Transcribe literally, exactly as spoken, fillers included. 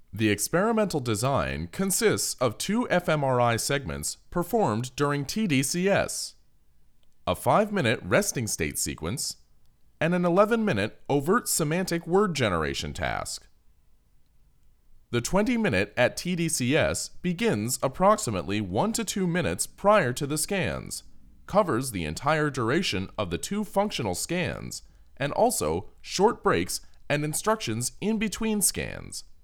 The experimental design consists of two fMRI segments performed during T D C S, a five minute resting state sequence, and an eleven minute overt semantic word generation task. The twenty minute at T D C S begins approximately one to two minutes prior to the scans, covers the entire duration of the two functional scans, and also short breaks and instructions in between scans.